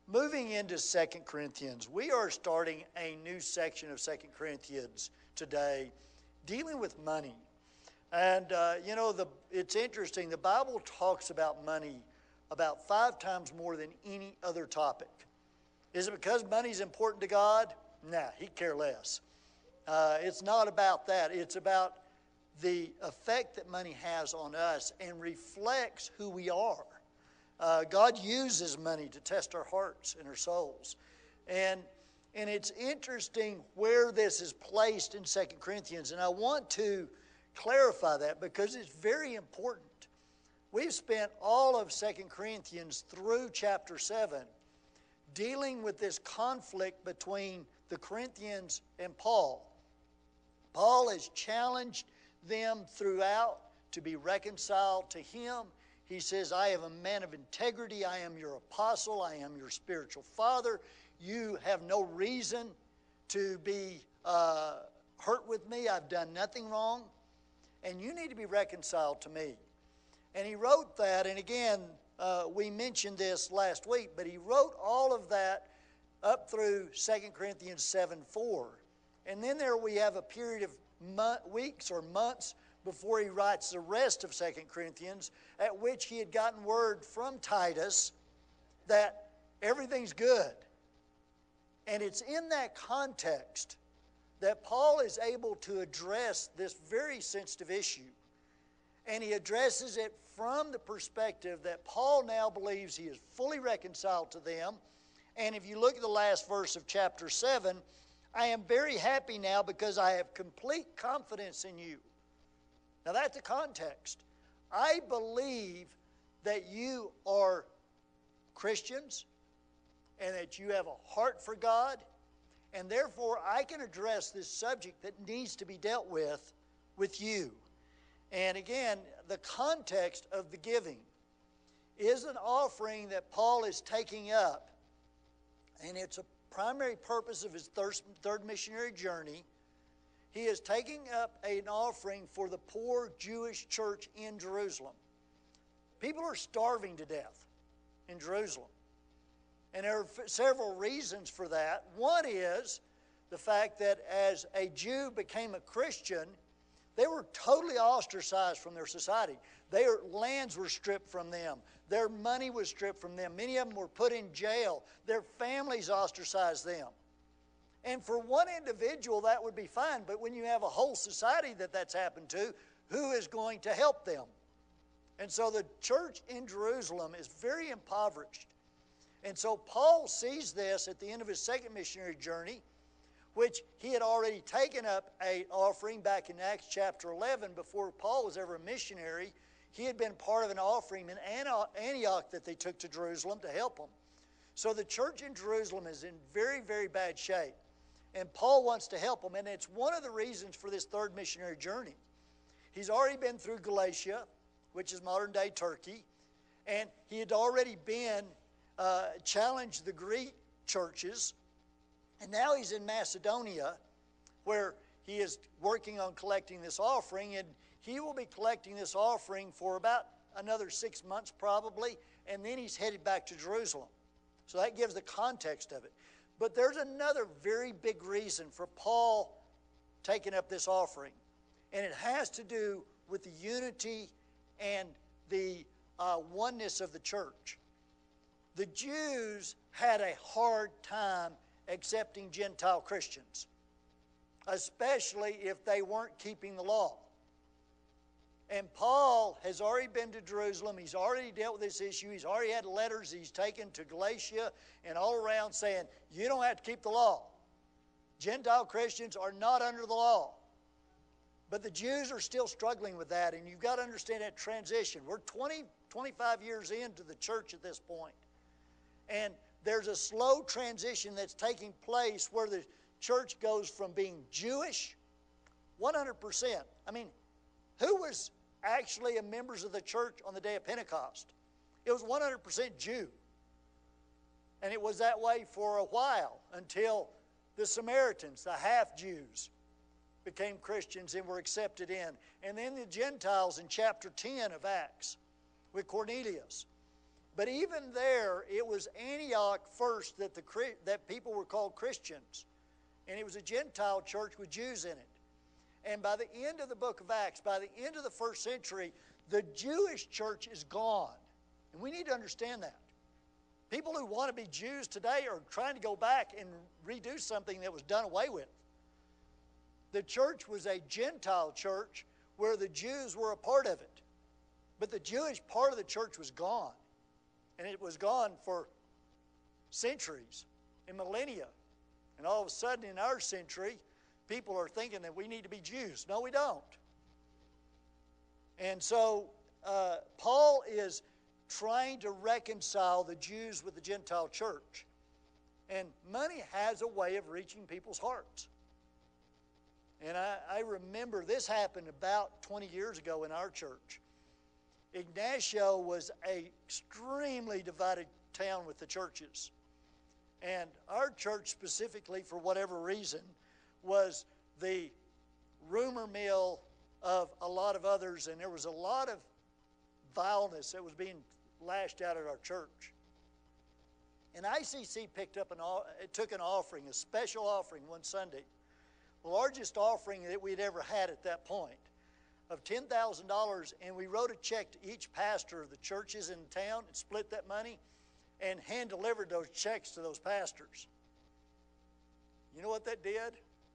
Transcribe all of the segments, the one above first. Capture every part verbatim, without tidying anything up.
Moving into Second Corinthians, we are starting a new section of Second Corinthians today dealing with money. And, uh, you know, the, it's interesting. The Bible talks about money about five times more than any other topic. Is it because money is important to God? Nah, He'd care less. Uh, it's not about that. It's about the effect that money has on us and reflects who we are. Uh, God uses money to test our hearts and our souls. And, and it's interesting where this is placed in Second Corinthians. And I want to clarify that because it's very important. We've spent all of Second Corinthians through chapter seven dealing with this conflict between the Corinthians and Paul. Paul has challenged them throughout to be reconciled to him. He says, I am a man of integrity. I am your apostle. I am your spiritual father. You have no reason to be uh, hurt with me. I've done nothing wrong. And you need to be reconciled to me. And he wrote that, and again, uh, we mentioned this last week, but he wrote all of that up through Second Corinthians seven four. And then there we have a period of month, weeks or months before he writes the rest of Second Corinthians, at which he had gotten word from Titus that everything's good. And it's in that context that Paul is able to address this very sensitive issue. And he addresses it from the perspective that Paul now believes he is fully reconciled to them. And if you look at the last verse of chapter seven, I am very happy now because I have complete confidence in you. Now that's the context. I believe that you are Christians and that you have a heart for God, and therefore I can address this subject that needs to be dealt with with you. And again, the context of the giving is an offering that Paul is taking up, and it's a primary purpose of his third missionary journey. He is taking up an offering for the poor Jewish church in Jerusalem. People are starving to death in Jerusalem. And there are several reasons for that. One is the fact that as a Jew became a Christian, they were totally ostracized from their society. Their lands were stripped from them. Their money was stripped from them. Many of them were put in jail. Their families ostracized them. And for one individual, that would be fine. But when you have a whole society that that's happened to, who is going to help them? And so the church in Jerusalem is very impoverished. And so Paul sees this at the end of his second missionary journey, which he had already taken up an offering back in Acts chapter eleven. Before Paul was ever a missionary, he had been part of an offering in Antioch that they took to Jerusalem to help them. So the church in Jerusalem is in very, very bad shape. And Paul wants to help them, and it's one of the reasons for this third missionary journey. He's already been through Galatia, which is modern-day Turkey, and he had already been uh, challenged the Greek churches, and now he's in Macedonia, where he is working on collecting this offering, and he will be collecting this offering for about another six months probably, and then he's headed back to Jerusalem. So that gives the context of it. But there's another very big reason for Paul taking up this offering, and it has to do with the unity and the uh, oneness of the church. The Jews had a hard time accepting Gentile Christians, especially if they weren't keeping the law. And Paul has already been to Jerusalem. He's already dealt with this issue. He's already had letters he's taken to Galatia and all around saying, you don't have to keep the law. Gentile Christians are not under the law. But the Jews are still struggling with that, and you've got to understand that transition. We're twenty, twenty-five years into the church at this point. And there's a slow transition that's taking place where the church goes from being Jewish, one hundred percent. I mean, who was actually a members of the church on the day of Pentecost? It was one hundred percent Jew. And it was that way for a while until the Samaritans, the half-Jews, became Christians and were accepted in. And then the Gentiles in chapter ten of Acts with Cornelius. But even there, it was Antioch first that, the, that people were called Christians. And it was a Gentile church with Jews in it. And by the end of the book of Acts, by the end of the first century, the Jewish church is gone. And we need to understand that. People who want to be Jews today are trying to go back and redo something that was done away with. The church was a Gentile church where the Jews were a part of it. But the Jewish part of the church was gone. And it was gone for centuries and millennia. And all of a sudden in our century, people are thinking that we need to be Jews. No, we don't. And so uh, Paul is trying to reconcile the Jews with the Gentile church. And money has a way of reaching people's hearts. And I, I remember this happened about twenty years ago in our church. Ignacio was an extremely divided town with the churches. And our church specifically, for whatever reason, was the rumor mill of a lot of others, and there was a lot of vileness that was being lashed out at our church. And I C C picked up an, it took an offering, a special offering one Sunday, the largest offering that we'd ever had at that point, of ten thousand dollars, and we wrote a check to each pastor of the churches in town and split that money and hand-delivered those checks to those pastors. You know what that did?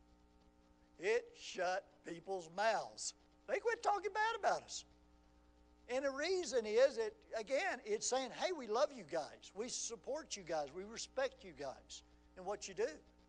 It shut people's mouths. They quit talking bad about us. And the reason is that, again, it's saying, hey, we love you guys. We support you guys. We respect you guys and what you do.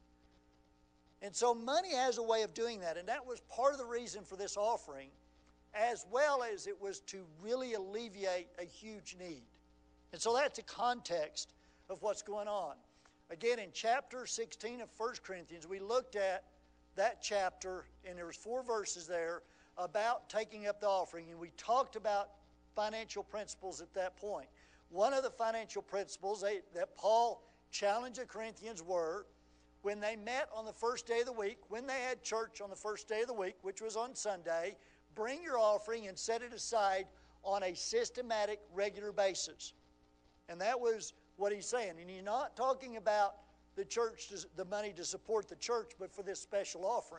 And so money has a way of doing that. And that was part of the reason for this offering, as well as it was to really alleviate a huge need. And so that's the context of what's going on. Again, in chapter sixteen of First Corinthians, we looked at that chapter, and there was four verses there about taking up the offering, and we talked about financial principles at that point. One of the financial principles that Paul challenged the Corinthians were, when they met on the first day of the week, when they had church on the first day of the week, which was on Sunday, bring your offering and set it aside on a systematic, regular basis. And that was what he's saying. And he's not talking about the church, the money to support the church, but for this special offering.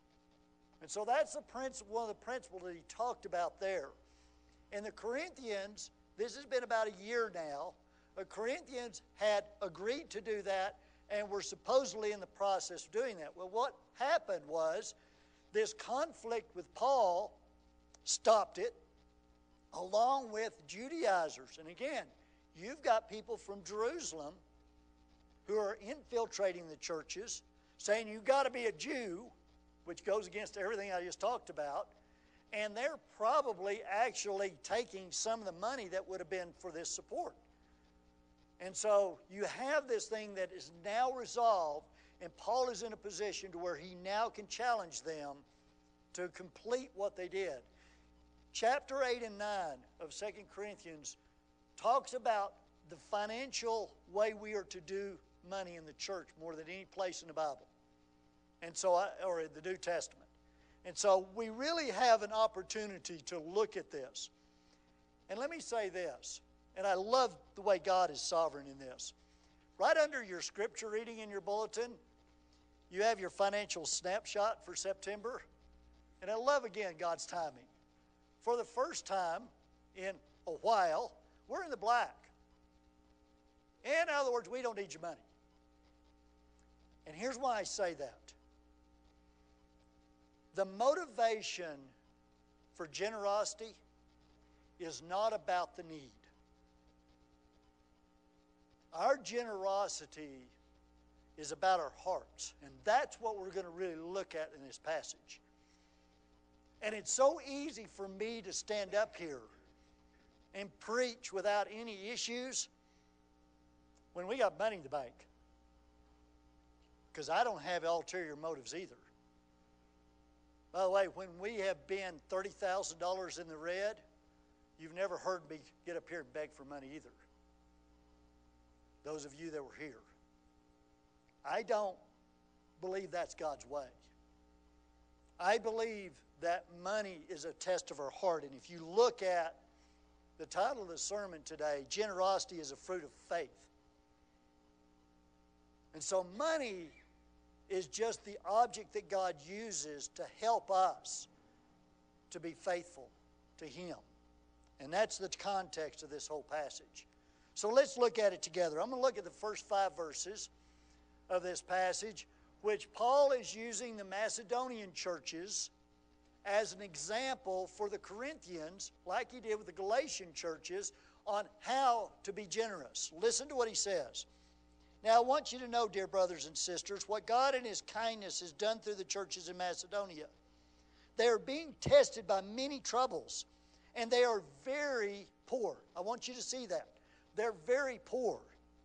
And so that's the principle, one of the principles that he talked about there. And the Corinthians, this has been about a year now, the Corinthians had agreed to do that and were supposedly in the process of doing that. Well, what happened was this conflict with Paul stopped it, along with Judaizers. And again, you've got people from Jerusalem who are infiltrating the churches, saying you've got to be a Jew, which goes against everything I just talked about, and they're probably actually taking some of the money that would have been for this support. And so you have this thing that is now resolved, and Paul is in a position to where he now can challenge them to complete what they did. Chapter eight and nine of Second Corinthians talks about the financial way we are to do money in the church more than any place in the Bible, and so I, or in the New Testament. And so we really have an opportunity to look at this. And let me say this, and I love the way God is sovereign in this. Right under your scripture reading in your bulletin, you have your financial snapshot for September. And I love, again, God's timing. For the first time in a while, we're in the black. In other words, we don't need your money. And here's why I say that. The motivation for generosity is not about the need. Our generosity is about our hearts, and that's what we're going to really look at in this passage. And it's so easy for me to stand up here and preach without any issues when we got money in the bank, because I don't have ulterior motives either. By the way, when we have been thirty thousand dollars in the red, you've never heard me get up here and beg for money either. Those of you that were here. I don't believe that's God's way. I believe that money is a test of our heart. And if you look at the title of the sermon today, Generosity is a Fruit of Faith. And so money is just the object that God uses to help us to be faithful to Him. And that's the context of this whole passage. So let's look at it together. I'm going to look at the first five verses of this passage, which Paul is using the Macedonian churches as an example for the Corinthians, like he did with the Galatian churches, on how to be generous. Listen to what he says. Now, I want you to know, dear brothers and sisters, what God in His kindness has done through the churches in Macedonia. They are being tested by many troubles, and they are very poor. I want you to see that. They're very poor.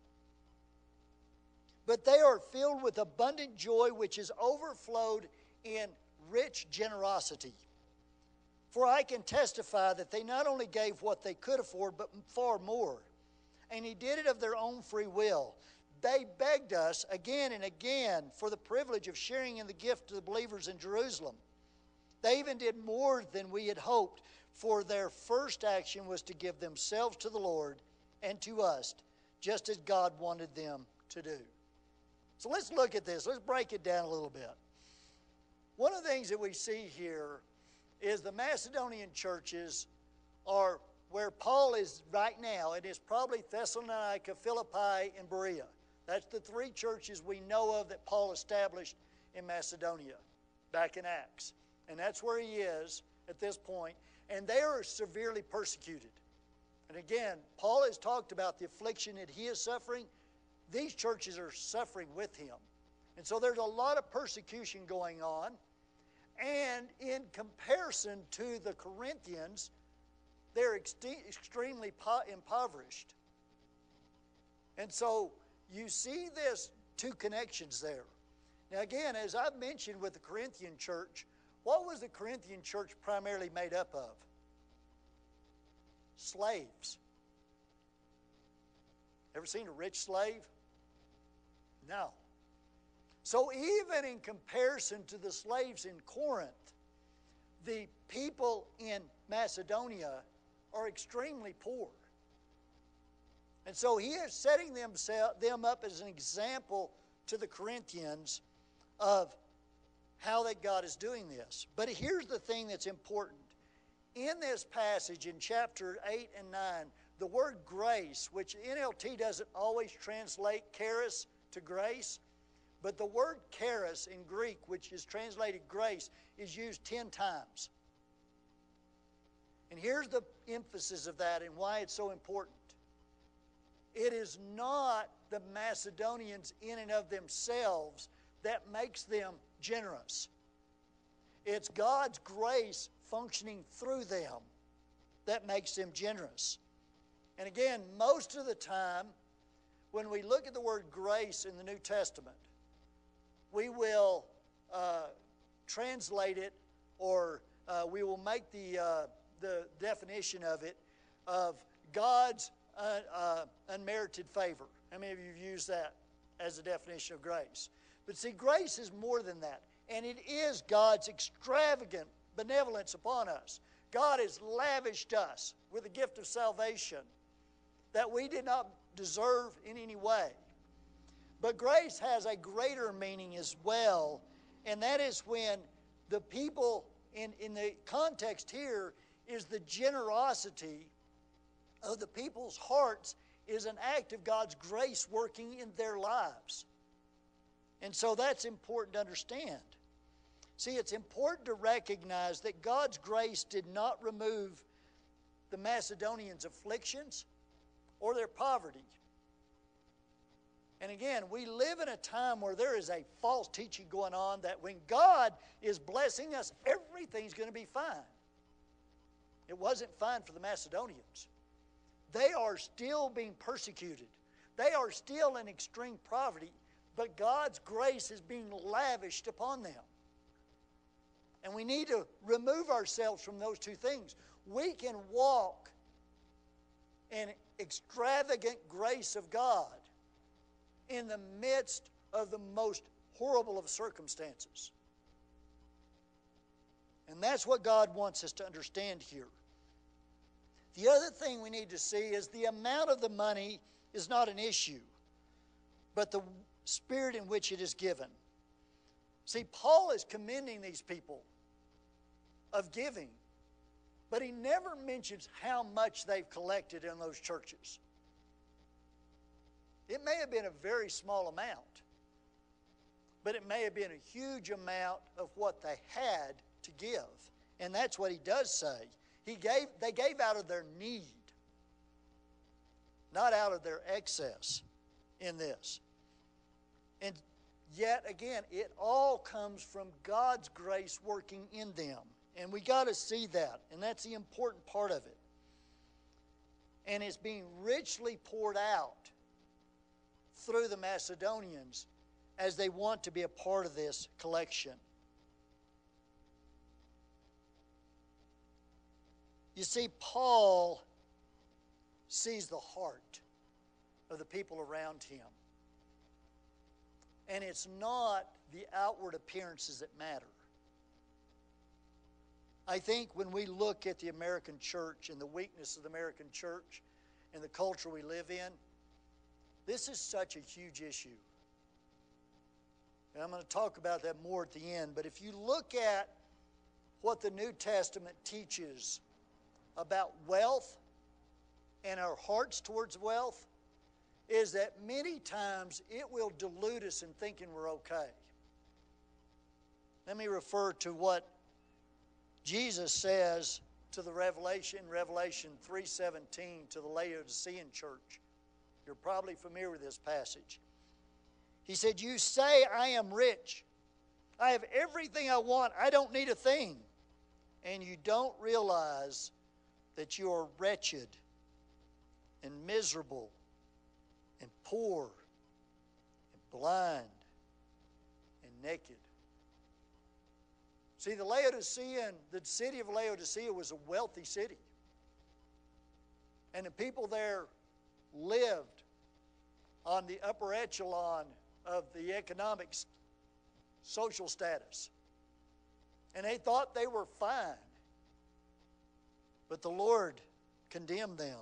But they are filled with abundant joy, which is overflowed in rich generosity. For I can testify that they not only gave what they could afford, but far more. And He did it of their own free will. They begged us again and again for the privilege of sharing in the gift to the believers in Jerusalem. They even did more than we had hoped, for their first action was to give themselves to the Lord and to us, just as God wanted them to do. So let's look at this. Let's break it down a little bit. One of the things that we see here is the Macedonian churches are where Paul is right now. It is probably Thessalonica, Philippi, and Berea. That's the three churches we know of that Paul established in Macedonia back in Acts. And that's where he is at this point. And they are severely persecuted. And again, Paul has talked about the affliction that he is suffering. These churches are suffering with him. And so there's a lot of persecution going on. And in comparison to the Corinthians, they're ex- extremely po- impoverished. And so you see this two connections there. Now again, as I've mentioned with the Corinthian church, what was the Corinthian church primarily made up of? Slaves. Ever seen a rich slave? No. So even in comparison to the slaves in Corinth, the people in Macedonia are extremely poor. And so he is setting them, them up as an example to the Corinthians of how that God is doing this. But here's the thing that's important. In this passage in chapter eight and nine, the word grace, which N L T doesn't always translate charis to grace, but the word charis in Greek, which is translated grace, is used ten times. And here's the emphasis of that and why it's so important. It is not the Macedonians in and of themselves that makes them generous. It's God's grace functioning through them that makes them generous. And again, most of the time, when we look at the word grace in the New Testament, we will uh, translate it, or uh, we will make the, uh, the definition of it of God's uh, uh, unmerited favor. How many of you have used that as a definition of grace? But see, grace is more than that. And it is God's extravagant benevolence upon us. God has lavished us with the gift of salvation that we did not deserve in any way. But grace has a greater meaning as well, and that is when the people, in, in the context here, is the generosity of the people's hearts is an act of God's grace working in their lives. And so that's important to understand. See, it's important to recognize that God's grace did not remove the Macedonians' afflictions or their poverty. And again, we live in a time where there is a false teaching going on that when God is blessing us, everything's going to be fine. It wasn't fine for the Macedonians. They are still being persecuted. They are still in extreme poverty, but God's grace is being lavished upon them. And we need to remove ourselves from those two things. We can walk in extravagant grace of God in the midst of the most horrible of circumstances. And that's what God wants us to understand here. The other thing we need to see is the amount of the money is not an issue, but the spirit in which it is given. See, Paul is commending these people of giving, but he never mentions how much they've collected in those churches. It may have been a very small amount, but it may have been a huge amount of what they had to give. And that's what he does say. He gave, they gave out of their need, not out of their excess in this. And yet again, it all comes from God's grace working in them. And we got to see that, and that's the important part of it. And it's being richly poured out through the Macedonians as they want to be a part of this collection. You see, Paul sees the heart of the people around him. And it's not the outward appearances that matter. I think when we look at the American church and the weakness of the American church and the culture we live in, this is such a huge issue. And I'm going to talk about that more at the end. But if you look at what the New Testament teaches about wealth and our hearts towards wealth, is that many times it will delude us in thinking we're okay. Let me refer to what Jesus says to the Revelation, Revelation three seventeen, to the Laodicean church. You're probably familiar with this passage. He said, "You say I am rich. I have everything I want. I don't need a thing. And you don't realize that you are wretched and miserable and poor and blind and naked." See, the Laodicean, the city of Laodicea was a wealthy city. And the people there lived on the upper echelon of the economic social status. And they thought they were fine. But the Lord condemned them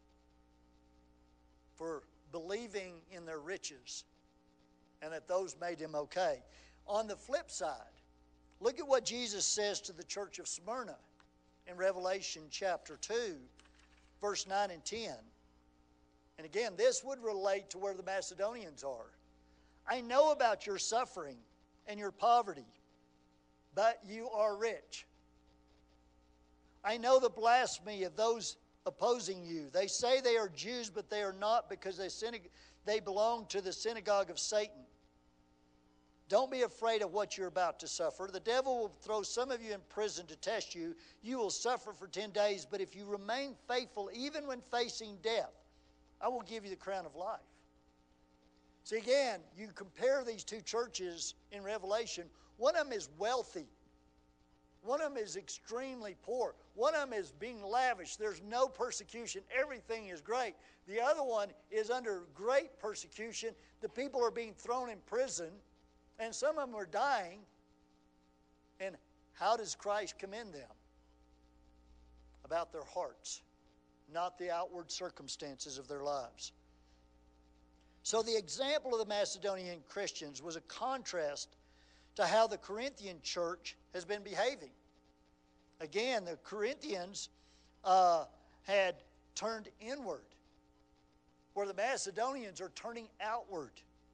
for believing in their riches and that those made them okay. On the flip side, look at what Jesus says to the church of Smyrna in Revelation chapter two, verse nine and ten. And again, this would relate to where the Macedonians are. "I know about your suffering and your poverty, but you are rich. I know the blasphemy of those opposing you. They say they are Jews, but they are not, because they, synag- they belong to the synagogue of Satan. Don't be afraid of what you're about to suffer. The devil will throw some of you in prison to test you. You will suffer for ten days, but if you remain faithful, even when facing death, I will give you the crown of life." See, again, you compare these two churches in Revelation. One of them is wealthy. One of them is extremely poor. One of them is being lavish. There's no persecution. Everything is great. The other one is under great persecution. The people are being thrown in prison, and some of them are dying. And how does Christ commend them? About their hearts, not the outward circumstances of their lives. So the example of the Macedonian Christians was a contrast to how the Corinthian church has been behaving. Again, the Corinthians uh, had turned inward, where the Macedonians are turning outward.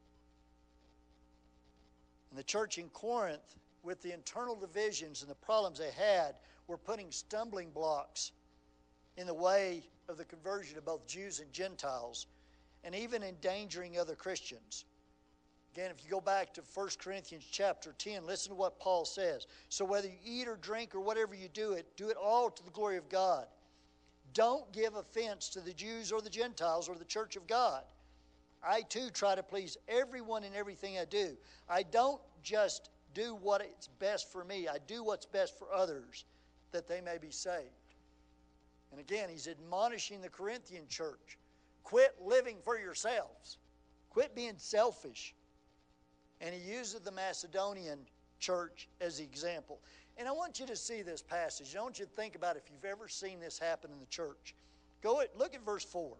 And the church in Corinth, with the internal divisions and the problems they had, were putting stumbling blocks in the way of the conversion of both Jews and Gentiles, and even endangering other Christians. Again, if you go back to First Corinthians chapter ten, listen to what Paul says. "So whether you eat or drink or whatever you do it, do it all to the glory of God. Don't give offense to the Jews or the Gentiles or the church of God. I too try to please everyone in everything I do. I don't just do what is best for me. I do what's best for others, that they may be saved." And again, he's admonishing the Corinthian church. Quit living for yourselves. Quit being selfish. And he uses the Macedonian church as the example. And I want you to see this passage. I want you to think about if you've ever seen this happen in the church. Go at, look at verse four.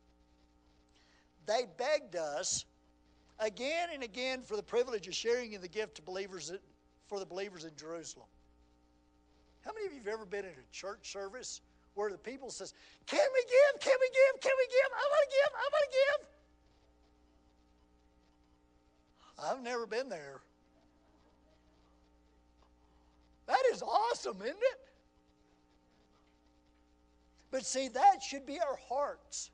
They begged us again and again for the privilege of sharing in the gift to believers at, for the believers in Jerusalem. How many of you have ever been in a church service where the people says, can we give, can we give, can we give, I want to give, I want to give. I've never been there. That is awesome, isn't it? But see, that should be our hearts.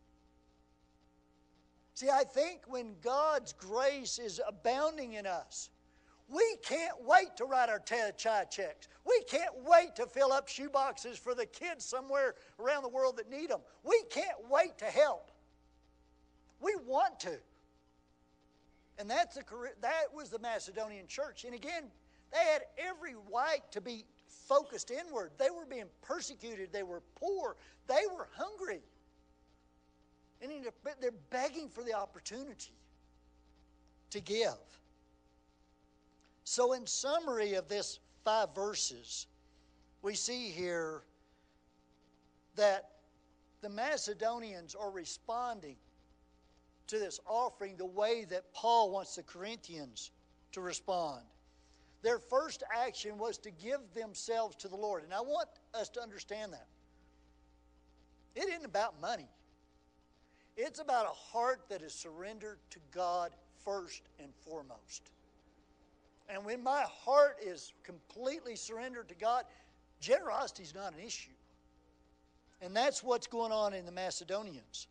See, I think when God's grace is abounding in us, we can't wait to write our child checks. We can't wait to fill up shoe boxes for the kids somewhere around the world that need them. We can't wait to help. We want to. And that's the, that was the Macedonian church. And again, they had every right to be focused inward. They were being persecuted. They were poor. They were hungry. And they're begging for the opportunity to give. So in summary of this five verses, we see here that the Macedonians are responding to this offering the way that Paul wants the Corinthians to respond. Their first action was to give themselves to the Lord. And I want us to understand that. It isn't about money. It's about a heart that is surrendered to God first and foremost. And when my heart is completely surrendered to God, generosity is not an issue. And that's what's going on in the Macedonians.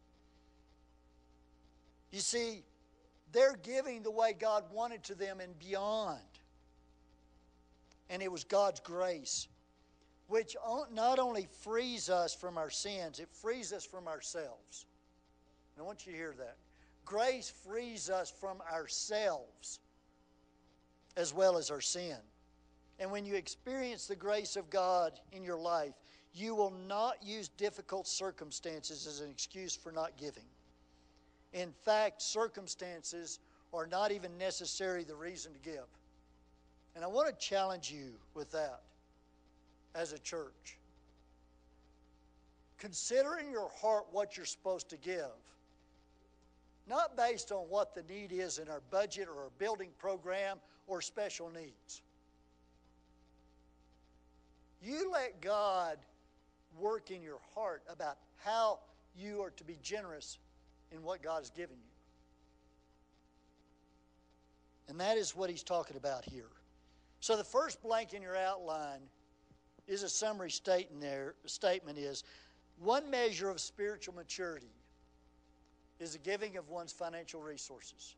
You see, they're giving the way God wanted to them and beyond. And it was God's grace, which not only frees us from our sins, it frees us from ourselves. And I want you to hear that. Grace frees us from ourselves as well as our sin. And when you experience the grace of God in your life, you will not use difficult circumstances as an excuse for not giving. In fact, circumstances are not even necessarily the reason to give. And I want to challenge you with that as a church. Consider in your heart what you're supposed to give. Not based on what the need is in our budget or our building program or special needs. You let God work in your heart about how you are to be generous in what God has given you. And that is what he's talking about here. So the first blank in your outline is a summary statement there. The statement is, one measure of spiritual maturity is the giving of one's financial resources.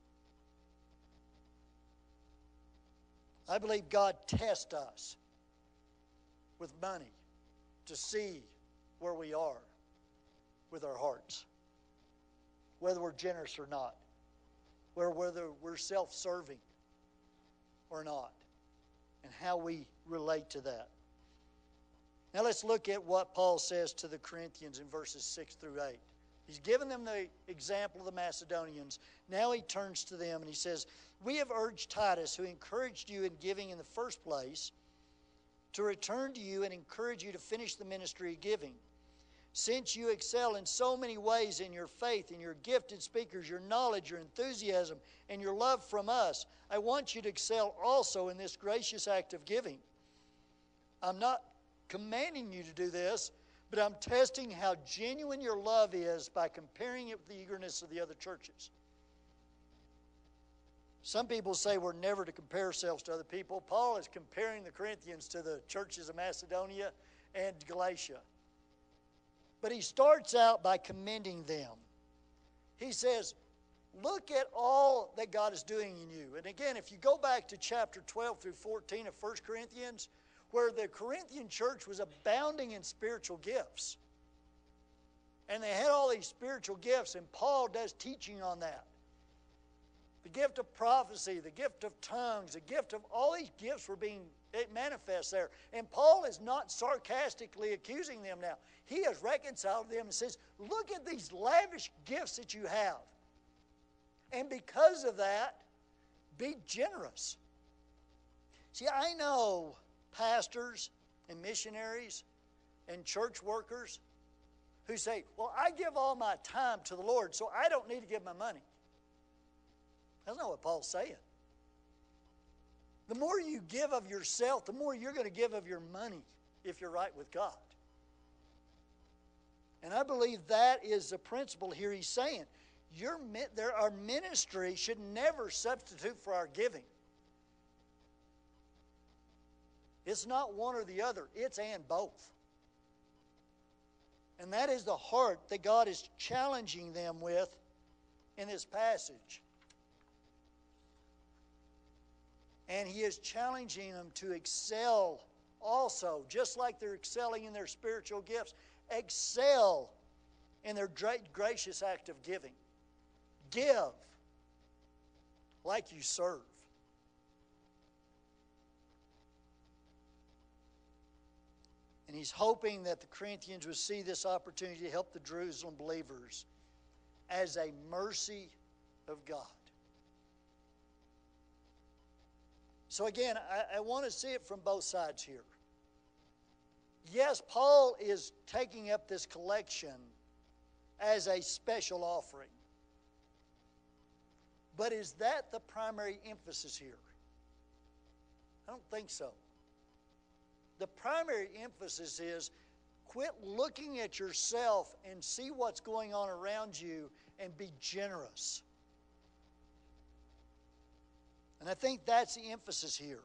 I believe God tests us with money to see where we are with our hearts, whether we're generous or not, whether we're self-serving or not, and how we relate to that. Now let's look at what Paul says to the Corinthians in verses six through eight. He's given them the example of the Macedonians. Now he turns to them and he says, we have urged Titus, who encouraged you in giving in the first place, to return to you and encourage you to finish the ministry of giving. Since you excel in so many ways in your faith, in your gifted speakers, your knowledge, your enthusiasm, and your love from us, I want you to excel also in this gracious act of giving. I'm not commanding you to do this, but I'm testing how genuine your love is by comparing it with the eagerness of the other churches. Some people say we're never to compare ourselves to other people. Paul is comparing the Corinthians to the churches of Macedonia and Galatia. But he starts out by commending them. He says, look at all that God is doing in you. And again, if you go back to chapter twelve through fourteen of First Corinthians, where the Corinthian church was abounding in spiritual gifts. And they had all these spiritual gifts, and Paul does teaching on that. The gift of prophecy, the gift of tongues, the gift of all these gifts were being manifest there. And Paul is not sarcastically accusing them now. He has reconciled them and says, look at these lavish gifts that you have. And because of that, be generous. See, I know pastors and missionaries and church workers who say, well, I give all my time to the Lord, so I don't need to give my money. That's not what Paul's saying. The more you give of yourself, the more you're going to give of your money if you're right with God. And I believe that is the principle here he's saying. Your, there, our ministry should never substitute for our giving. It's not one or the other. It's and both. And that is the heart that God is challenging them with in this passage. And he is challenging them to excel also, just like they're excelling in their spiritual gifts. Excel in their gracious act of giving. Give like you serve. And he's hoping that the Corinthians would see this opportunity to help the Jerusalem believers as a mercy of God. So again, I, I want to see it from both sides here. Yes, Paul is taking up this collection as a special offering. But is that the primary emphasis here? I don't think so. The primary emphasis is quit looking at yourself and see what's going on around you and be generous. And I think that's the emphasis here.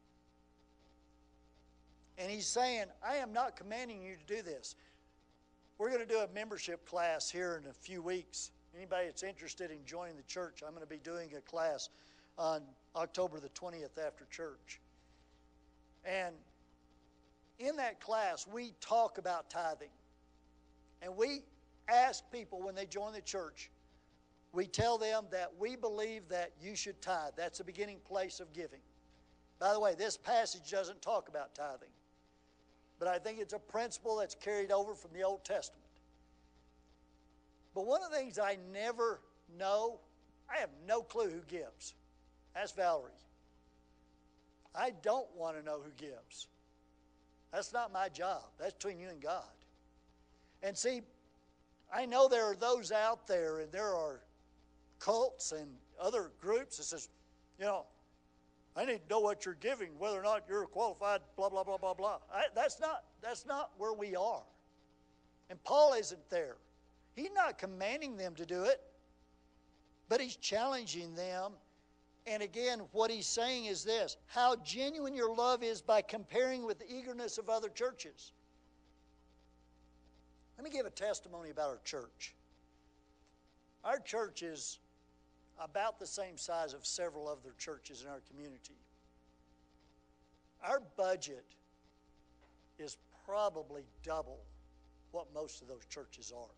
And he's saying, I am not commanding you to do this. We're going to do a membership class here in a few weeks. Anybody that's interested in joining the church, I'm going to be doing a class on October the twentieth after church. And in that class, we talk about tithing. And we ask people when they join the church, we tell them that we believe that you should tithe. That's the beginning place of giving. By the way, this passage doesn't talk about tithing. But I think it's a principle that's carried over from the Old Testament. But one of the things I never know, I have no clue who gives. That's Valerie. I don't want to know who gives. That's not my job. That's between you and God. And see, I know there are those out there, and there are cults and other groups that says, you know, I need to know what you're giving, whether or not you're qualified, blah, blah, blah, blah, blah. I, that's not, that's not where we are. And Paul isn't there. He's not commanding them to do it, but he's challenging them. And again, what he's saying is this: how genuine your love is by comparing with the eagerness of other churches. Let me give a testimony about our church. Our church is about the same size of several other churches in our community. Our budget is probably double what most of those churches are.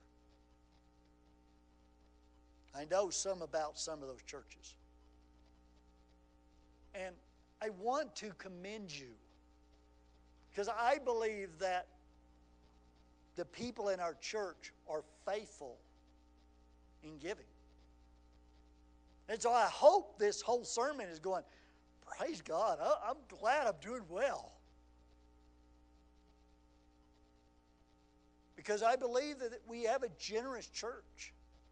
I know some about some of those churches. And I want to commend you because I believe that the people in our church are faithful in giving. And so I hope this whole sermon is going, praise God, I'm glad I'm doing well. Because I believe that we have a generous church.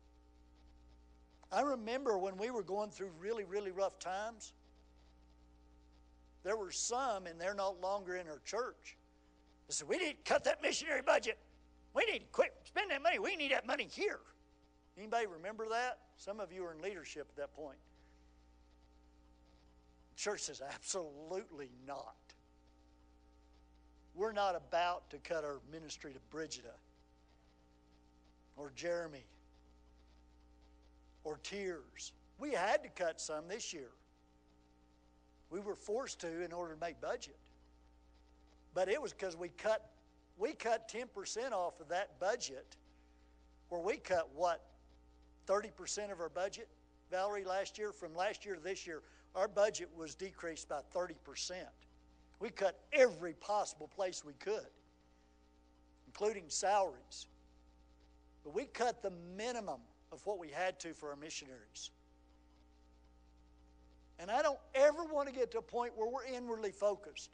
I remember when we were going through really, really rough times, there were some, and they're no longer in our church, that said, we need to cut that missionary budget. We need to quit spending that money. We need that money here. Anybody remember that? Some of you are in leadership at that point. The church says, absolutely not. We're not about to cut our ministry to Brigida or Jeremy or Tears. We had to cut some this year. We were forced to in order to make budget. But it was because we cut we cut ten percent off of that budget, where we cut, what, thirty percent of our budget, Valerie, last year? From last year to this year, our budget was decreased by thirty percent. We cut every possible place we could, including salaries. But we cut the minimum of what we had to for our missionaries. And I don't ever want to get to a point where we're inwardly focused.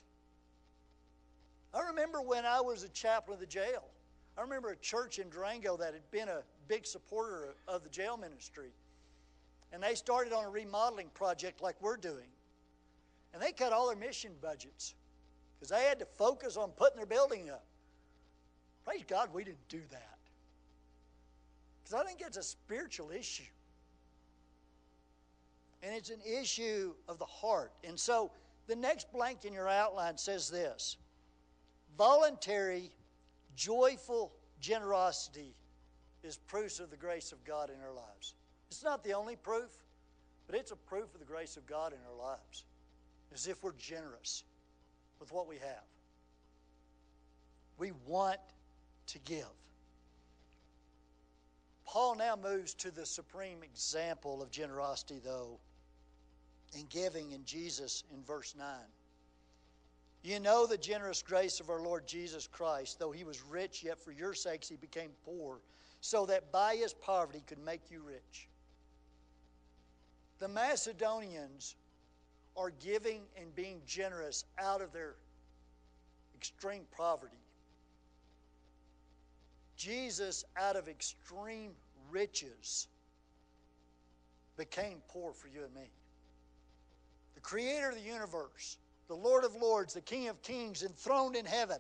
I remember when I was a chaplain of the jail. I remember a church in Durango that had been a big supporter of the jail ministry. And they started on a remodeling project like we're doing. And they cut all their mission budgets because they had to focus on putting their building up. Praise God we didn't do that. Because I think it's a spiritual issue. And it's an issue of the heart. And so the next blank in your outline says this: voluntary, joyful generosity is proof of the grace of God in our lives. It's not the only proof, but it's a proof of the grace of God in our lives. As if we're generous with what we have. We want to give. Paul now moves to the supreme example of generosity, though, in giving in Jesus in verse nine. You know the generous grace of our Lord Jesus Christ, though he was rich, yet for your sakes he became poor, so that by his poverty he could make you rich. The Macedonians are giving and being generous out of their extreme poverty. Jesus, out of extreme riches, became poor for you and me. The creator of the universe, the Lord of lords, the King of kings, enthroned in heaven,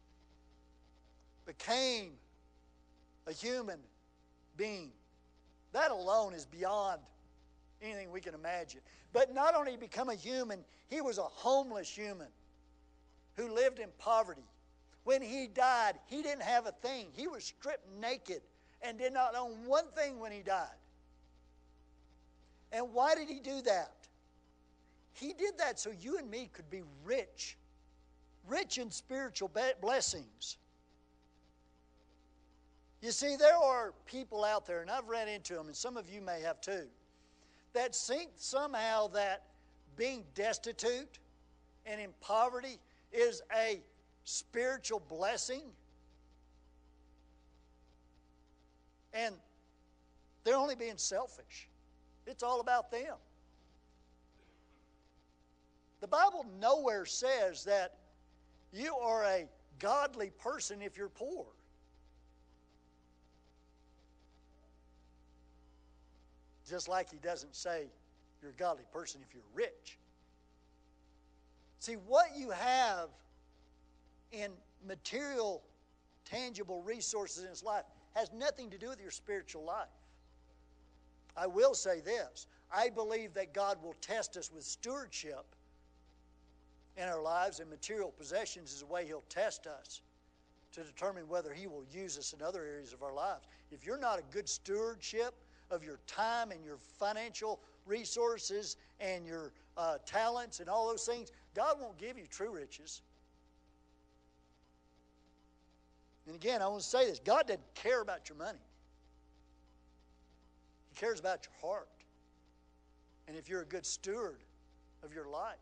became a human being. That alone is beyond anything we can imagine. But not only become a human, he was a homeless human who lived in poverty. When he died, he didn't have a thing. He was stripped naked and did not own one thing when he died. And why did he do that? He did that so you and me could be rich, rich in spiritual blessings. You see, there are people out there, and I've ran into them, and some of you may have too, that think somehow that being destitute and in poverty is a spiritual blessing. And they're only being selfish. It's all about them. The Bible nowhere says that you are a godly person if you're poor. Just like he doesn't say you're a godly person if you're rich. See, what you have in material, tangible resources in this life has nothing to do with your spiritual life. I will say this. I believe that God will test us with stewardship in our lives, and material possessions is a way he'll test us to determine whether he will use us in other areas of our lives. If you're not a good stewardship of your time and your financial resources and your uh, talents and all those things, God won't give you true riches. And again, I want to say this. God doesn't care about your money. He cares about your heart. And if you're a good steward of your life.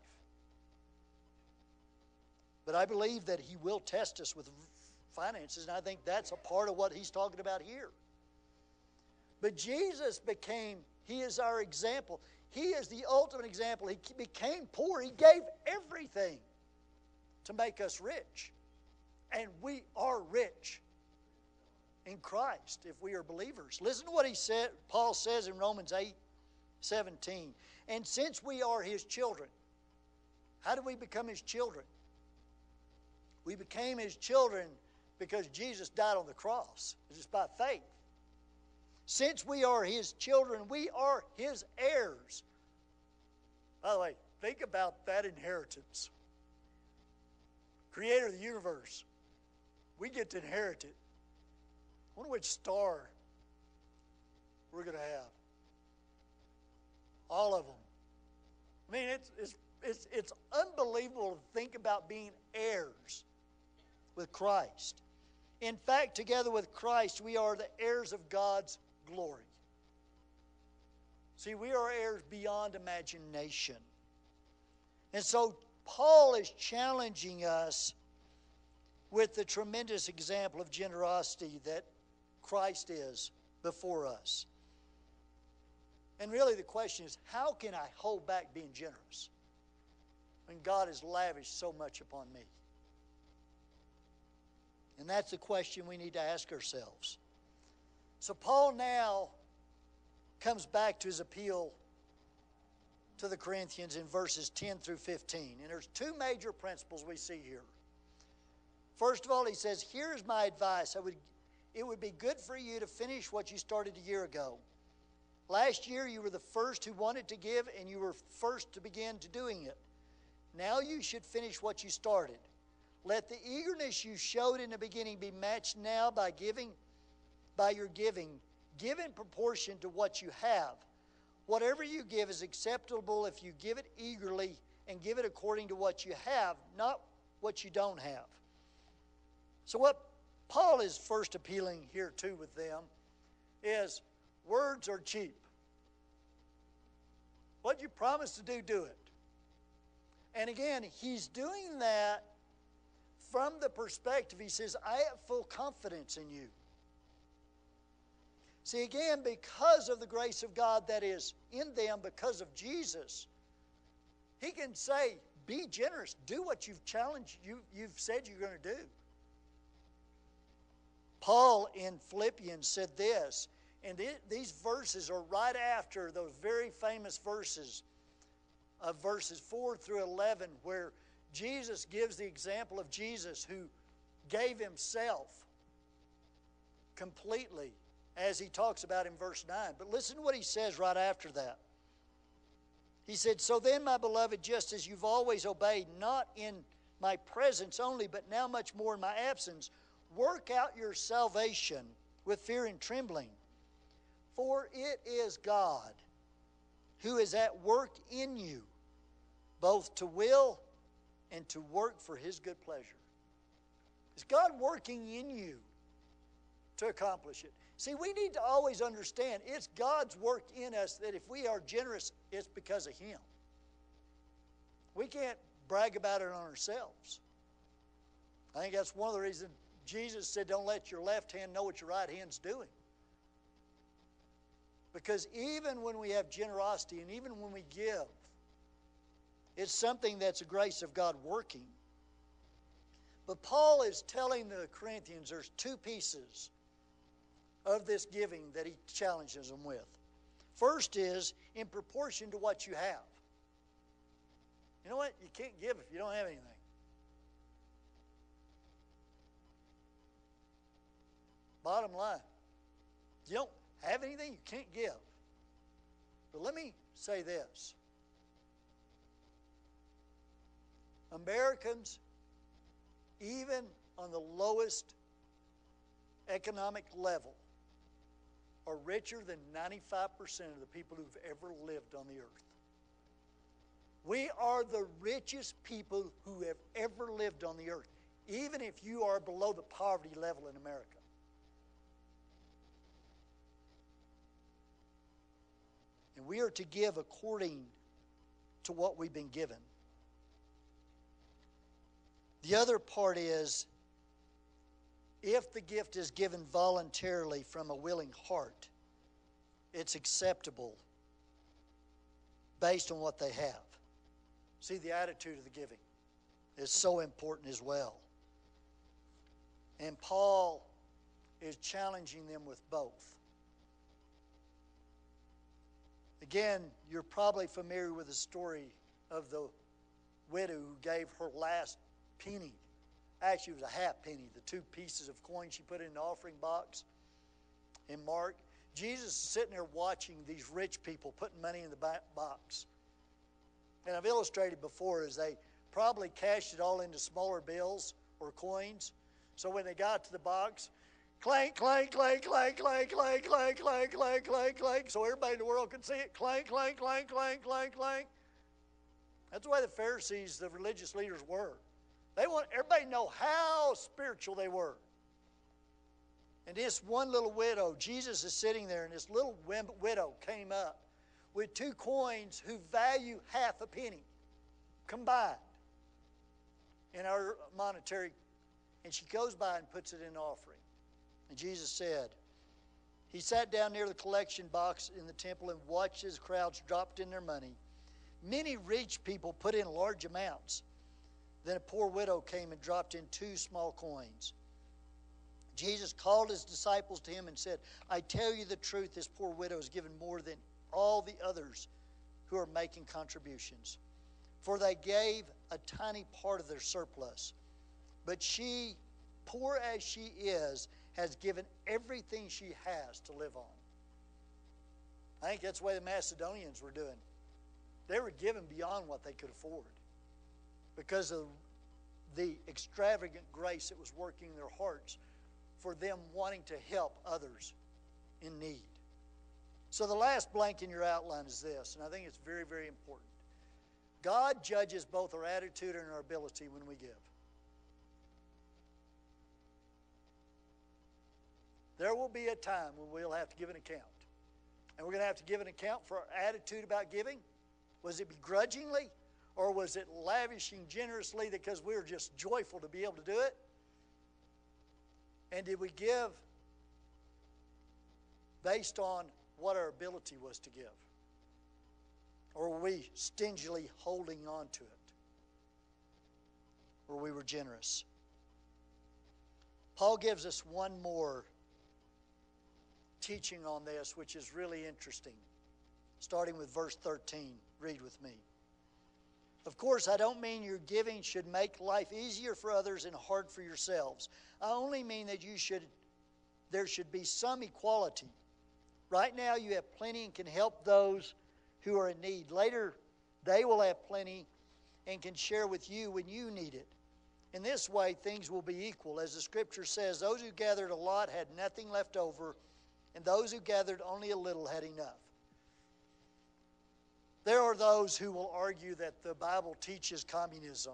But I believe that he will test us with finances, and I think that's a part of what he's talking about here. But Jesus became, he is our example. He is the ultimate example. He became poor. He gave everything to make us rich. And we are rich in Christ if we are believers. Listen to what he said, Paul says in Romans eight seventeen. And since we are his children, how do we become his children? We became his children because Jesus died on the cross. It's just by faith. Since we are his children, we are his heirs. By the way, think about that inheritance. Creator of the universe. We get to inherit it. I wonder which star we're going to have. All of them. I mean, it's, it's, it's, it's unbelievable to think about being heirs with Christ. In fact, together with Christ, we are the heirs of God's glory. See, we are heirs beyond imagination. And so Paul is challenging us with the tremendous example of generosity that Christ is before us. And really the question is, how can I hold back being generous? when God has lavished so much upon me? And that's the question we need to ask ourselves. So Paul now comes back to his appeal to the Corinthians in verses ten through fifteen. And there's two major principles we see here. First of all, he says, here's my advice. I would, it would be good for you to finish what you started a year ago. Last year you were the first who wanted to give, and you were first to begin to doing it. Now you should finish what you started. Let the eagerness you showed in the beginning be matched now by giving, by your giving. Give in proportion to what you have. Whatever you give is acceptable if you give it eagerly and give it according to what you have, not what you don't have. So what Paul is first appealing here to with them is words are cheap. What you promise to do, do it. And again, he's doing that from the perspective, he says, I have full confidence in you. See, again, because of the grace of God that is in them, because of Jesus, he can say, be generous. Do what you've challenged, you, you've said you're going to do. Paul in Philippians said this, and it, these verses are right after those very famous verses of verses four through eleven, where Jesus gives the example of Jesus who gave himself completely, as he talks about in verse nine. But listen to what he says right after that. He said, so then, my beloved, just as you've always obeyed, not in my presence only, but now much more in my absence, work out your salvation with fear and trembling. For it is God who is at work in you, both to will and to work for his good pleasure. Is God working in you to accomplish it? See, we need to always understand it's God's work in us that if we are generous, it's because of him. We can't brag about it on ourselves. I think that's one of the reasons Jesus said, don't let your left hand know what your right hand's doing. Because even when we have generosity and even when we give, it's something that's a grace of God working. But Paul is telling the Corinthians there's two pieces of this giving that he challenges them with. First is in proportion to what you have. You know what? You can't give if you don't have anything. Bottom line, you don't have anything, you can't give. But let me say this. Americans, even on the lowest economic level, are richer than ninety-five percent of the people who've ever lived on the earth. We are the richest people who have ever lived on the earth, even if you are below the poverty level in America. And we are to give according to what we've been given. The other part is, if the gift is given voluntarily from a willing heart, it's acceptable based on what they have. See, the attitude of the giving is so important as well. And Paul is challenging them with both. Again, you're probably familiar with the story of the widow who gave her last penny. Actually, it was a half penny, the two pieces of coin she put in the offering box in Mark. Jesus is sitting there watching these rich people putting money in the box. And I've illustrated before as they probably cashed it all into smaller bills or coins. So when they got to the box, clank, clank, clank, clank, clank, clank, clank, clank, clank, clank, clank, so everybody in the world could see it. Clank, clank, clank, clank, clank, clank. That's the way the Pharisees, the religious leaders, were. They want everybody to know how spiritual they were. And this one little widow, Jesus is sitting there, and this little widow came up with two coins who value half a penny combined in our monetary. And she goes by and puts it in offering. And Jesus said, he sat down near the collection box in the temple and watched as crowds dropped in their money. Many rich people put in large amounts. Then a poor widow came and dropped in two small coins. Jesus called his disciples to him and said, I tell you the truth, this poor widow has given more than all the others who are making contributions. For they gave a tiny part of their surplus. But she, poor as she is, has given everything she has to live on. I think that's the way the Macedonians were doing. They were giving beyond what they could afford because of the extravagant grace that was working in their hearts for them wanting to help others in need. So the last blank in your outline is this, and I think it's very, very important. God judges both our attitude and our ability when we give. There will be a time when we'll have to give an account. And we're going to have to give an account for our attitude about giving. Was it begrudgingly? Or was it lavishing generously because we were just joyful to be able to do it? And did we give based on what our ability was to give? Or were we stingily holding on to it? Or we were generous? Paul gives us one more teaching on this, which is really interesting. Starting with verse thirteen. Read with me. Of course, I don't mean your giving should make life easier for others and hard for yourselves. I only mean that you should, there should be some equality. Right now you have plenty and can help those who are in need. Later they will have plenty and can share with you when you need it. In this way things will be equal. As the scripture says, those who gathered a lot had nothing left over, and those who gathered only a little had enough. There are those who will argue that the Bible teaches communism.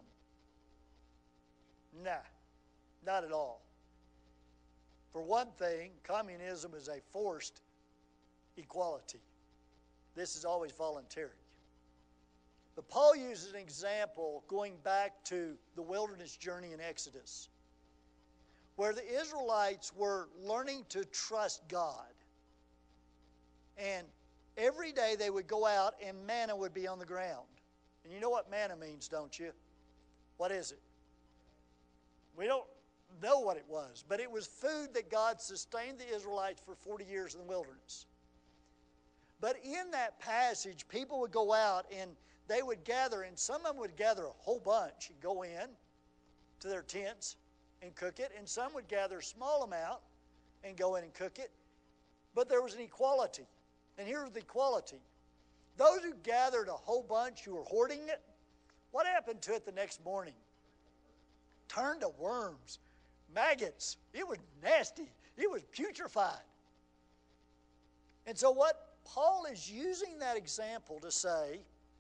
Nah, not at all. For one thing, communism is a forced equality. This is always voluntary. But Paul uses an example going back to the wilderness journey in Exodus, where the Israelites were learning to trust God. And every day they would go out and manna would be on the ground. And you know what manna means, don't you? What is it? We don't know what it was, but it was food that God sustained the Israelites for forty years in the wilderness. But in that passage, people would go out and they would gather, and some of them would gather a whole bunch and go in to their tents and cook it, and some would gather a small amount and go in and cook it. But there was an equality. And here's the equality. Those who gathered a whole bunch who were hoarding it, what happened to it the next morning? Turned to worms, maggots. It was nasty. It was putrefied. And so what Paul is using that example to say,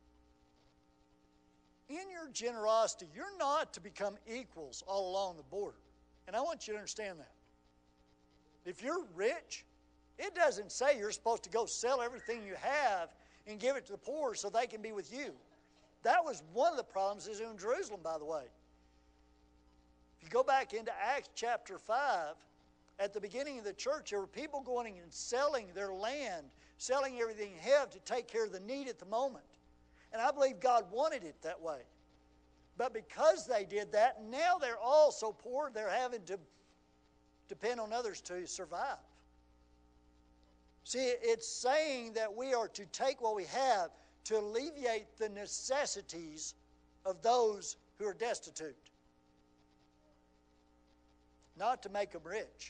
in your generosity, you're not to become equals all along the border. And I want you to understand that. If you're rich, it doesn't say you're supposed to go sell everything you have and give it to the poor so they can be with you. That was one of the problems in Jerusalem, by the way. If you go back into Acts chapter five, at the beginning of the church, there were people going and selling their land, selling everything they have to take care of the need at the moment. And I believe God wanted it that way. But because they did that, now they're all so poor, they're having to depend on others to survive. See, it's saying that we are to take what we have to alleviate the necessities of those who are destitute, not to make them rich.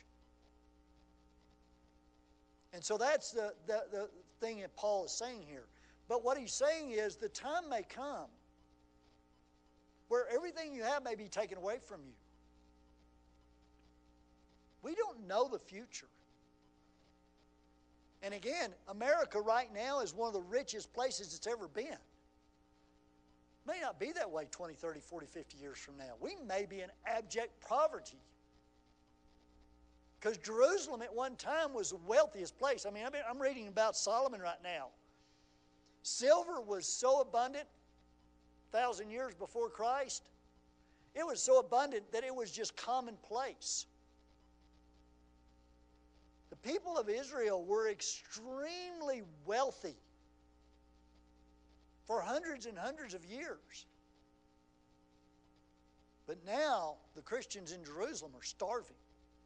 And so that's the, the, the thing that Paul is saying here. But what he's saying is the time may come where everything you have may be taken away from you. We don't know the future. And again, America right now is one of the richest places it's ever been. It may not be that way twenty, thirty, forty, fifty years from now. We may be in abject poverty. Because Jerusalem at one time was the wealthiest place. I mean, I'm reading about Solomon right now. Silver was so abundant, a thousand years before Christ, it was so abundant that it was just commonplace. The people of Israel were extremely wealthy. for hundreds and hundreds of years. But now the Christians in Jerusalem are starving.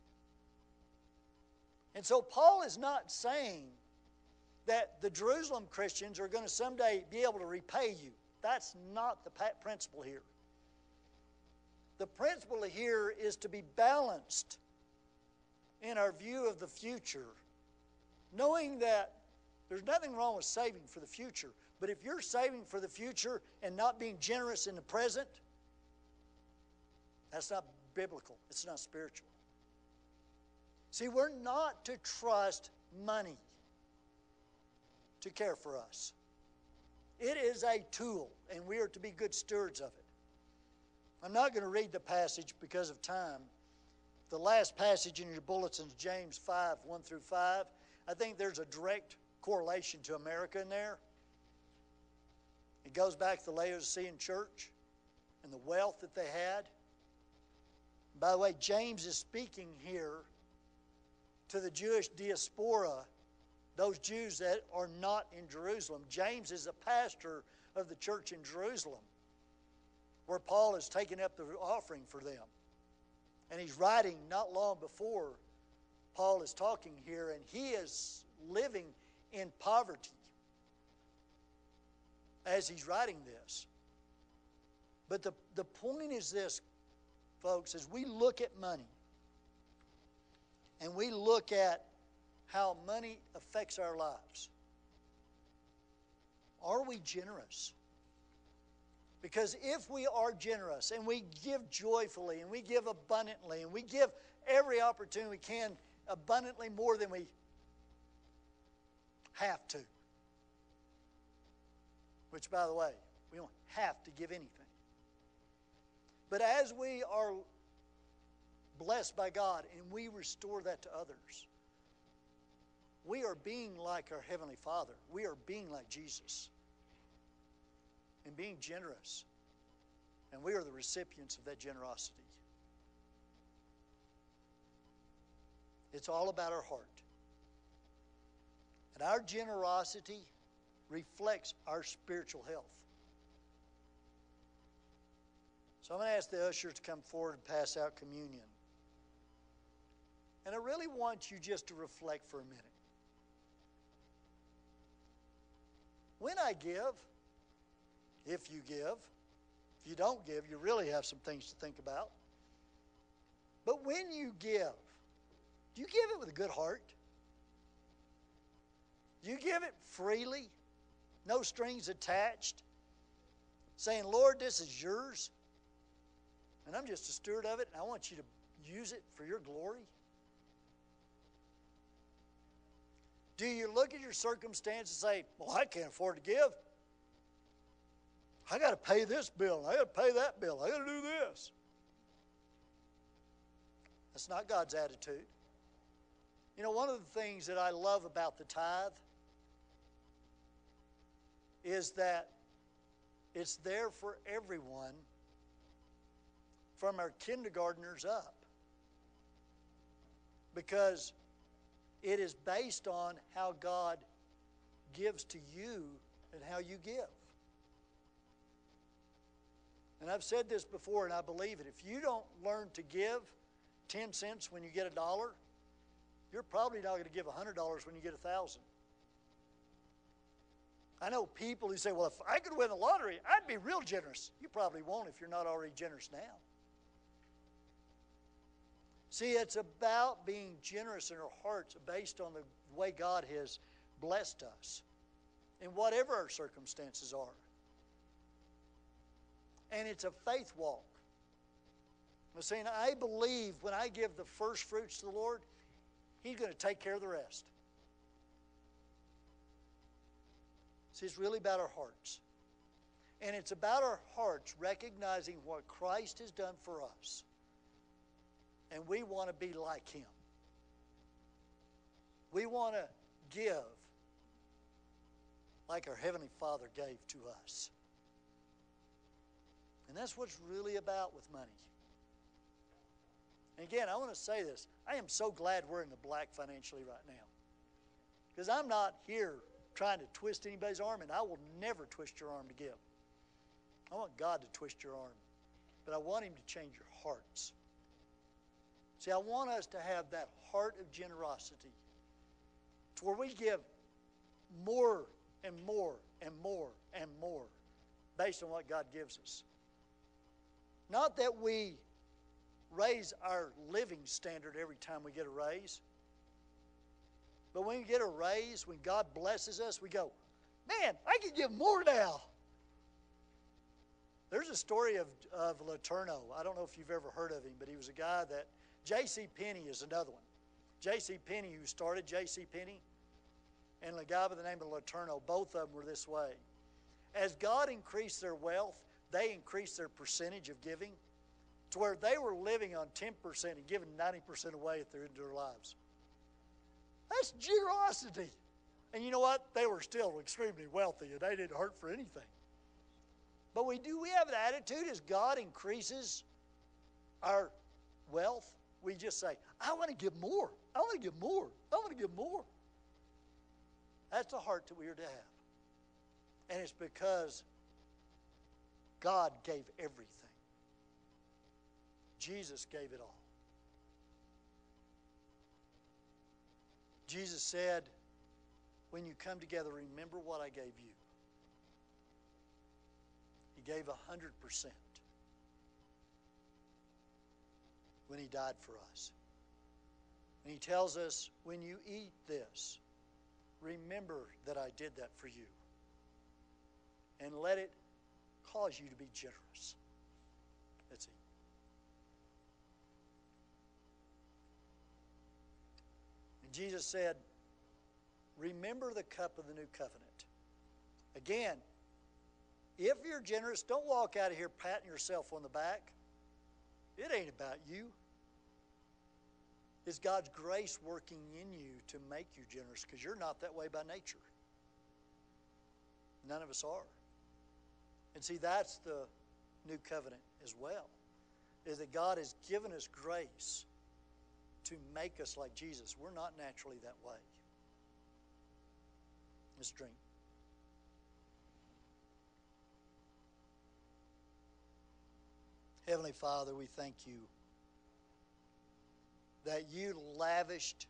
And so Paul is not saying that the Jerusalem Christians are going to someday be able to repay you. That's not the principle here. The principle here is to be balanced in our view of the future, knowing that there's nothing wrong with saving for the future. But if you're saving for the future and not being generous in the present, that's not biblical. It's not spiritual. See, we're not to trust money to care for us. It is a tool, and we are to be good stewards of it. I'm not going to read the passage because of time. The last passage in your bulletins, James five, one through five, I think there's a direct correlation to America in there. It goes back to the Laodicean church and the wealth that they had. By the way, James is speaking here to the Jewish diaspora, those Jews that are not in Jerusalem. James is a pastor of the church in Jerusalem, where Paul has taken up the offering for them. And he's writing not long before Paul is talking here, and he is living in poverty as he's writing this. But the, the point is this, folks, as we look at money, and we look at how money affects our lives, are we generous? Because if we are generous and we give joyfully and we give abundantly and we give every opportunity we can abundantly more than we have to, which, by the way, we don't have to give anything. But as we are blessed by God and we restore that to others, we are being like our Heavenly Father. We are being like Jesus and being generous. And we are the recipients of that generosity. It's all about our heart. And our generosity reflects our spiritual health. So I'm going to ask the ushers to come forward and pass out communion. And I really want you just to reflect for a minute. When I give, if you give, if you don't give, you really have some things to think about. But when you give, do you give it with a good heart? Do you give it freely? No strings attached? Saying, Lord, this is yours, and I'm just a steward of it, and I want you to use it for your glory? Do you look at your circumstance and say, well, I can't afford to give. I got to pay this bill. I got to pay that bill. I got to do this. That's not God's attitude. You know, one of the things that I love about the tithe is that it's there for everyone from our kindergartners up. Because it is based on how God gives to you and how you give. And I've said this before, and I believe it. If you don't learn to give ten cents when you get a dollar, you're probably not going to give one hundred dollars when you get a thousand. I know people who say, well, if I could win the lottery, I'd be real generous. You probably won't if you're not already generous now. See, it's about being generous in our hearts based on the way God has blessed us in whatever our circumstances are. And it's a faith walk. I'm saying, I believe when I give the first fruits to the Lord, He's going to take care of the rest. See, it's really about our hearts. And it's about our hearts recognizing what Christ has done for us. And we want to be like Him. We want to give like our Heavenly Father gave to us. And that's what's really about with money. And again, I want to say this. I am so glad we're in the black financially right now. Because I'm not here trying to twist anybody's arm, and I will never twist your arm to give. I want God to twist your arm, but I want Him to change your hearts. See, I want us to have that heart of generosity to where we give more and more and more and more based on what God gives us. Not that we raise our living standard every time we get a raise, but when we get a raise, when God blesses us, we go, man, I can give more now. There's a story of, of Letourneau. I don't know if you've ever heard of him, but he was a guy that, J C. Penney is another one. J C. Penney, who started J C. Penney, and a guy by the name of Letourneau, both of them were this way. As God increased their wealth, they increased their percentage of giving to where they were living on ten percent and giving ninety percent away at their end of their lives. That's generosity. And you know what? They were still extremely wealthy, and they didn't hurt for anything. But we do, we have an attitude as God increases our wealth, we just say, I want to give more. I want to give more. I want to give more. That's the heart that we are to have. And it's because God gave everything. Jesus gave it all. Jesus said, when you come together, remember what I gave you. He gave a hundred percent when He died for us. And He tells us, when you eat this, remember that I did that for you. And let it cause you to be generous. Let's eat. And Jesus said, remember the cup of the new covenant. Again, if you're generous, don't walk out of here patting yourself on the back. It ain't about you. It's God's grace working in you to make you generous, because you're not that way by nature. None of us are. And see, that's the new covenant as well, is that God has given us grace to make us like Jesus. We're not naturally that way. Let's drink. Heavenly Father, we thank you that you lavished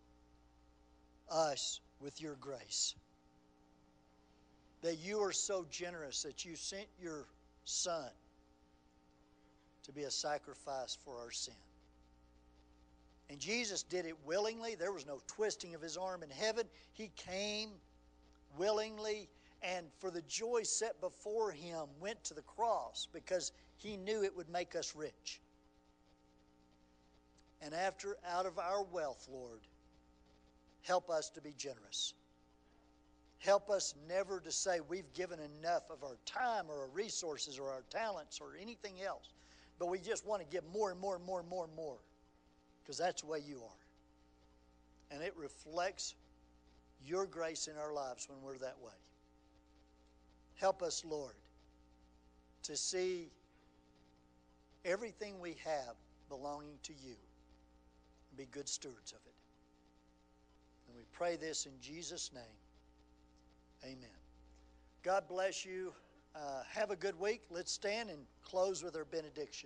us with your grace. That you are so generous that you sent your Son to be a sacrifice for our sin. And Jesus did it willingly. There was no twisting of His arm in heaven. He came willingly, and for the joy set before Him went to the cross because He knew it would make us rich. And after, out of our wealth, Lord, help us to be generous. Help us never to say we've given enough of our time or our resources or our talents or anything else, but we just want to give more and more and more and more and more, because that's the way you are. And it reflects your grace in our lives when we're that way. Help us, Lord, to see everything we have belonging to you and be good stewards of it. And we pray this in Jesus' name. Amen. God bless you. Uh, have a good week. Let's stand and close with our benediction.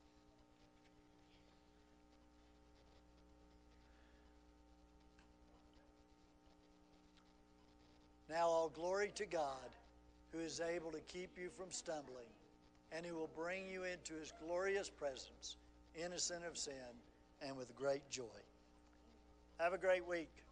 Now all glory to God, who is able to keep you from stumbling, and who will bring you into His glorious presence, innocent of sin and with great joy. Have a great week.